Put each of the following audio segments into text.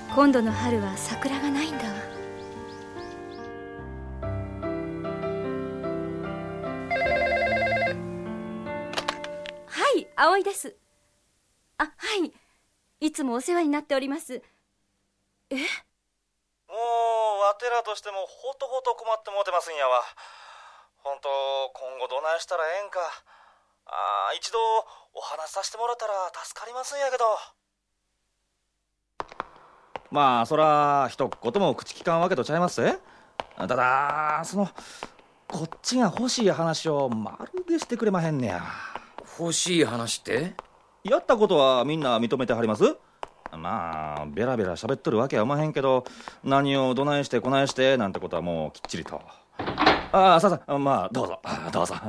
今度の春は桜がないんだわ。はい、葵です。あ、はい、いつもお世話になっております。え？ もうわてらとしてもほとほと困ってもうてますんやわ。本当今後どないしたらええんか。一度お話しさせてもらったら助かりますんやけど。まあそら一言も口聞かんわけとちゃいます。ただこっちが欲しい話をまるでしてくれまへんねや。 欲しい話って？ やったことはみんな認めてはります？まあベラベラ喋っとるわけはおまへんけど、何をどないしてこないしてなんてことはもうきっちりと。さあまあどうぞどうぞ。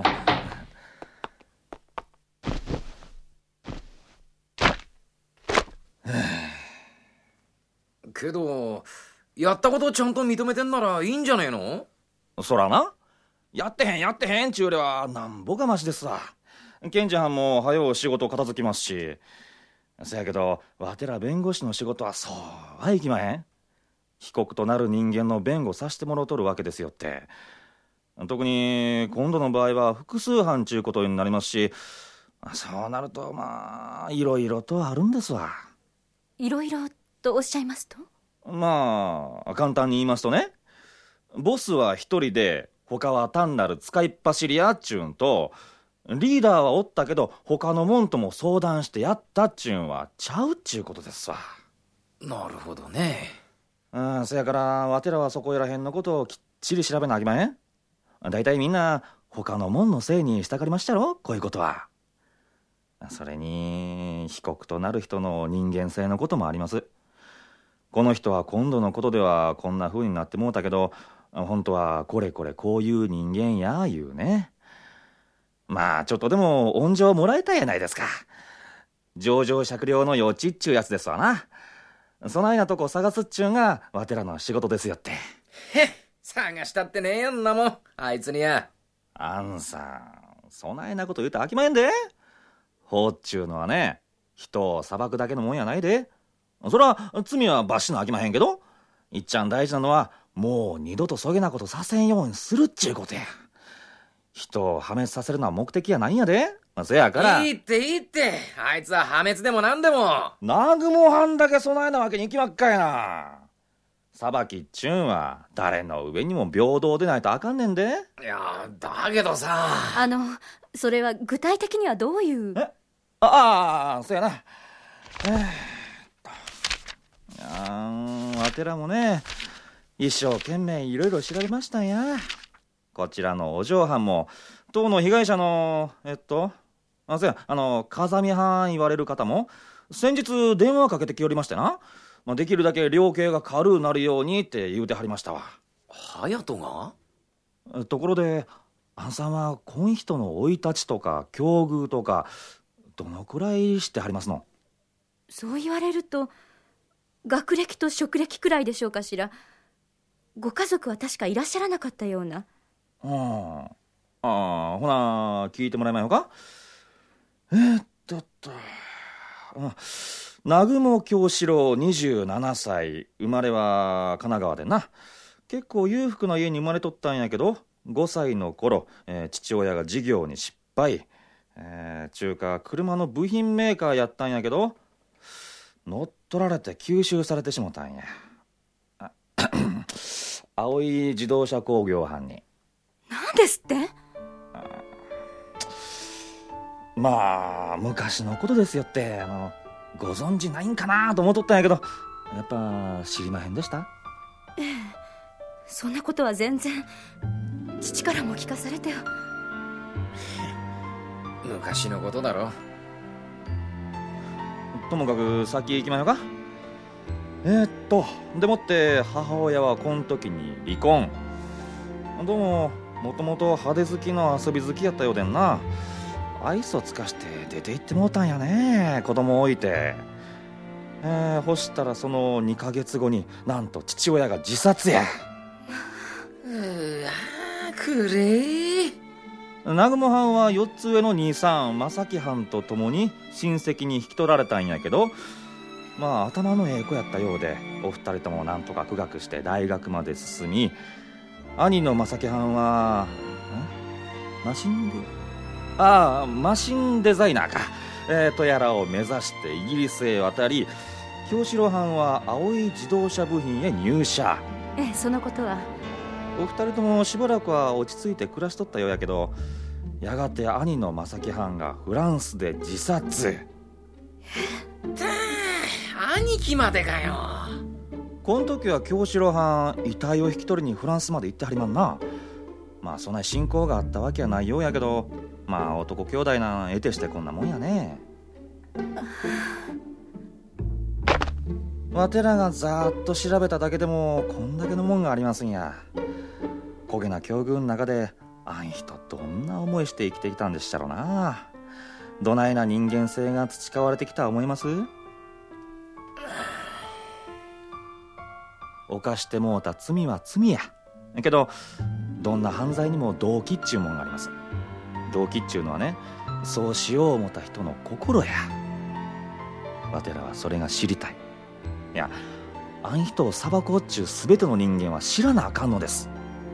けどやったことちゃんと認めてんならいいんじゃねえの？ そらな、やってへんちゅうよりはなんぼがましですわ。検事班も早う仕事片付きますし。そやけどわてら弁護士の仕事はそうはいきまへん。被告となる人間の弁護させてもろとるわけですよって。特に今度の場合は複数犯ちゅうことになりますし、そうなるとまあいろいろとあるんですわ。 いろいろとおっしゃいますと？ まあ簡単に言いますとね、ボスは一人で他は単なる使いっ走りやっちゅうんと、リーダーはおったけど他のもんとも相談してやったっちゅうんはちゃうっちゅうことですわ。 なるほどね。 そやからわてらはそこいらへんのことをきっちり調べなあきまへん。だいたいみんな他のもんのせいにしたがりましたろ、こういうことは。それに被告となる人の人間性のこともあります。この人は今度のことではこんな風になってもうたけど、本当はこれこういう人間やいうね。まあちょっとでも恩情もらえたやないですか。情状酌量の余地っちゅうやつですわな。そないなとこ探すっちゅうんがわてらの仕事ですよって。 へっ、探したってねえよんなもん、あいつには。 あんさん、そないなこと言うてあきまへんで。法っちゅうのはね、人を裁くだけのもんやないで。そら罪は罰しなあきまへんけど、いっちゃん大事なのはもう二度とそげなことさせんようにするっちゅうことや。人を破滅させるのは目的やないんやで。せやから。 いいってあいつは破滅でもなんでも。 南雲藩だけ備えなわけにいきまっかいな。裁きっちゅうんは誰の上にも平等でないとあかんねんで。 いやだけどさ、 それは具体的にはどういう？ そうやな。わてらもね、一生懸命いろいろ調べましたんや。こちらのお嬢藩も当の被害者のそうや風見藩言われる方も先日電話かけてきよりましてな、できるだけ量刑が軽うなるようにって言うてはりましたわ。 隼人が？ ところであんさんはこん人の生い立ちとか境遇とかどのくらい知ってはりますの？ そう言われると学歴と職歴くらいでしょうかしら。ご家族は確かいらっしゃらなかったような。 ほな聞いてもらえまいのか。南雲京志郎27歳、生まれは神奈川でな。結構裕福な家に生まれとったんやけど、5歳の頃、父親が事業に失敗。中華車の部品メーカーやったんやけど、乗っ取られて吸収されてしもたんや。青い自動車工業班に。 何ですって？ まあ昔のことですよって。ご存知ないんかなと思っとったんやけど、やっぱ知りまへんでした？ ええ、そんなことは全然。父からも聞かされてよ。 昔のことだろ。 ともかく先行きましょうか。でもって母親はこの時に離婚。どうももともと派手好きの遊び好きやったようでんな。愛想つかして出て行ってもうたんやね、子供置いて。ほしたらその2ヶ月後になんと父親が自殺や。 くれ。 南雲藩は4つ上の兄さん正木藩と共に親戚に引き取られたんやけど、 まあ頭のええ子やったようで、お二人ともなんとか苦学して大学まで進み、兄の正樹はんはマシンデザイナーか、とやらを目指してイギリスへ渡り、京志郎はんは青い自動車部品へ入社。 ええ、そのことは。 お二人ともしばらくは落ち着いて暮らしとったようやけど、やがて兄の正樹はんがフランスで自殺。 兄貴までかよ。 この時は京志郎はん遺体を引き取りにフランスまで行ってはりまんな。まあそんな信仰があったわけはないようやけど、まあ男兄弟なん得てしてこんなもんやね。わてらがざーっと調べただけでもこんだけのもんがありますんや。焦げな境遇の中であん人どんな思いして生きてきたんでしたろうな。どないな人間性が培われてきた思います？犯してもうた罪は罪やけど、どんな犯罪にも動機っちゅうもんがあります。動機っちゅうのはね、そうしよう思った人の心や。わてらはそれが知りたい。いや、あん人を裁こうっちゅう全ての人間は知らなあかんのです。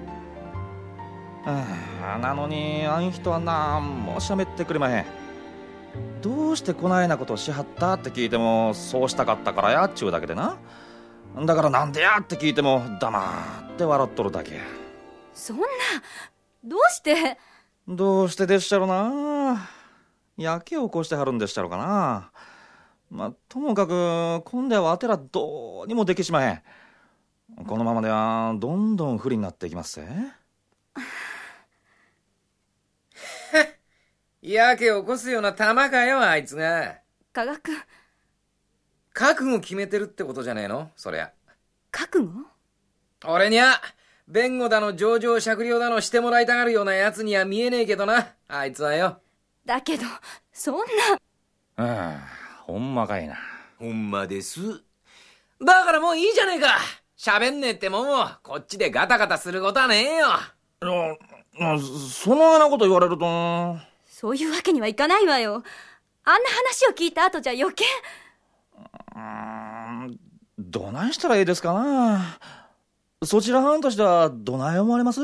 なのにあん人はなんもしゃべってくれまへん。どうしてこないなことをしはったって聞いても、そうしたかったからやっちゅうだけでな。だからなんでやって聞いても黙って笑っとるだけや。 そんな、どうしてでっしゃろな。やけを起こしてはるんでっしゃろかな。まあともかく今度はわてらどうにもできしまへん。このままではどんどん不利になっていきますぜ。 やけを起こすような玉かよ、あいつが。 科学。 覚悟決めてるってことじゃねえの、そりゃ。 覚悟？ 俺にゃ弁護だの情状酌量だのしてもらいたがるようなやつには見えねえけどな、あいつはよ。 だけどそんな。ほんまかいな。 ほんまです。だからもういいじゃねえか。喋んねえってもんをこっちでガタガタすることはねえよ。 そのようなこと言われると。 そういうわけにはいかないわよ。あんな話を聞いた後じゃ余計。 どないしたらいいですかな。そちらはんとしてはどない思われます？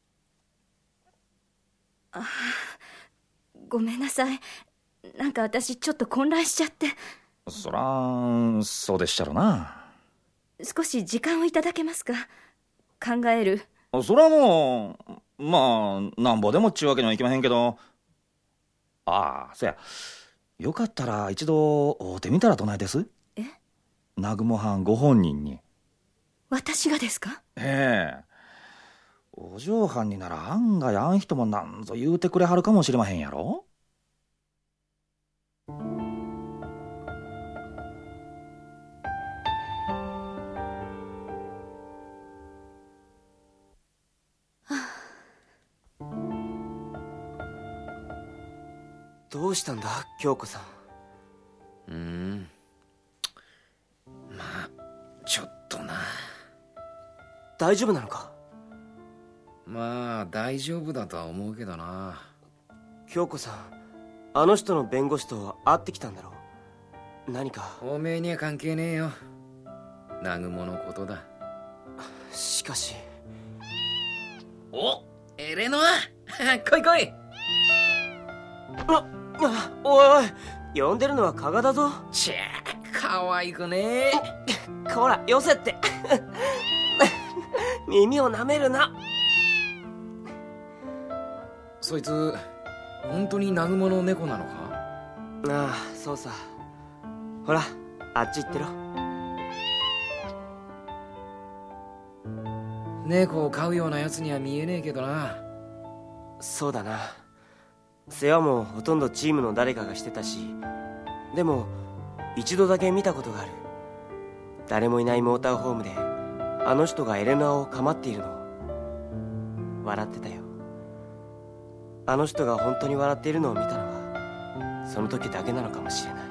ごめんなさい。なんか私ちょっと混乱しちゃって。 そらそうでっしゃろな。 少し時間をいただけますか？考える。 そらもうまあなんぼでもっちゅうわけにはいきまへんけど。そや、よかったら一度会うてみたらどないです？南雲藩ご本人に。 私がですか？ お嬢はんになら案外あん人もなんぞ言うてくれはるかもしれまへんやろ。 どうしたんだ京子さん。まあちょっとな。 大丈夫なのか？ まあ大丈夫だとは思うけどな。 京子さん、あの人の弁護士と会ってきたんだろう。何か。 おめえには関係ねえよ。南雲のことだ。 しかし。 お、エレノア来い来い。 おいおい、呼んでるのは加賀だぞ。 ちぇ、可愛くねえ。 こらよせって耳を舐めるな。 そいつ本当に南雲の猫なのか？ そうさ。ほらあっち行ってろ。 猫を飼うようなやつには見えねえけどな。 そうだな。世話もほとんどチームの誰かがしてたし、でも一度だけ見たことがある。誰もいないモーターホームであの人がエレナを構っているのを笑ってたよ。あの人が本当に笑っているのを見たのはその時だけなのかもしれない。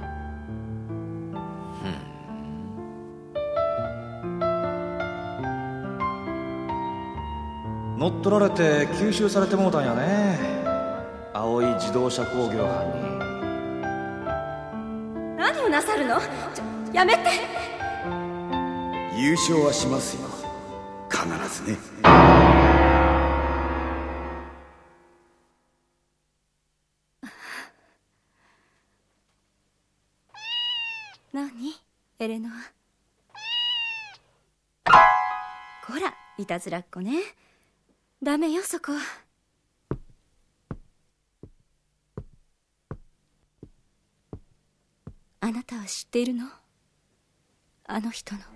乗っ取られて吸収されてもうたんやね、青い自動車工業班に。 何をなさるの？ やめて。 優勝はしますよ、必ずね。 何エレノア。こらいたずらっ子ね。ダメよそこは。あなたは知っているの？あの人の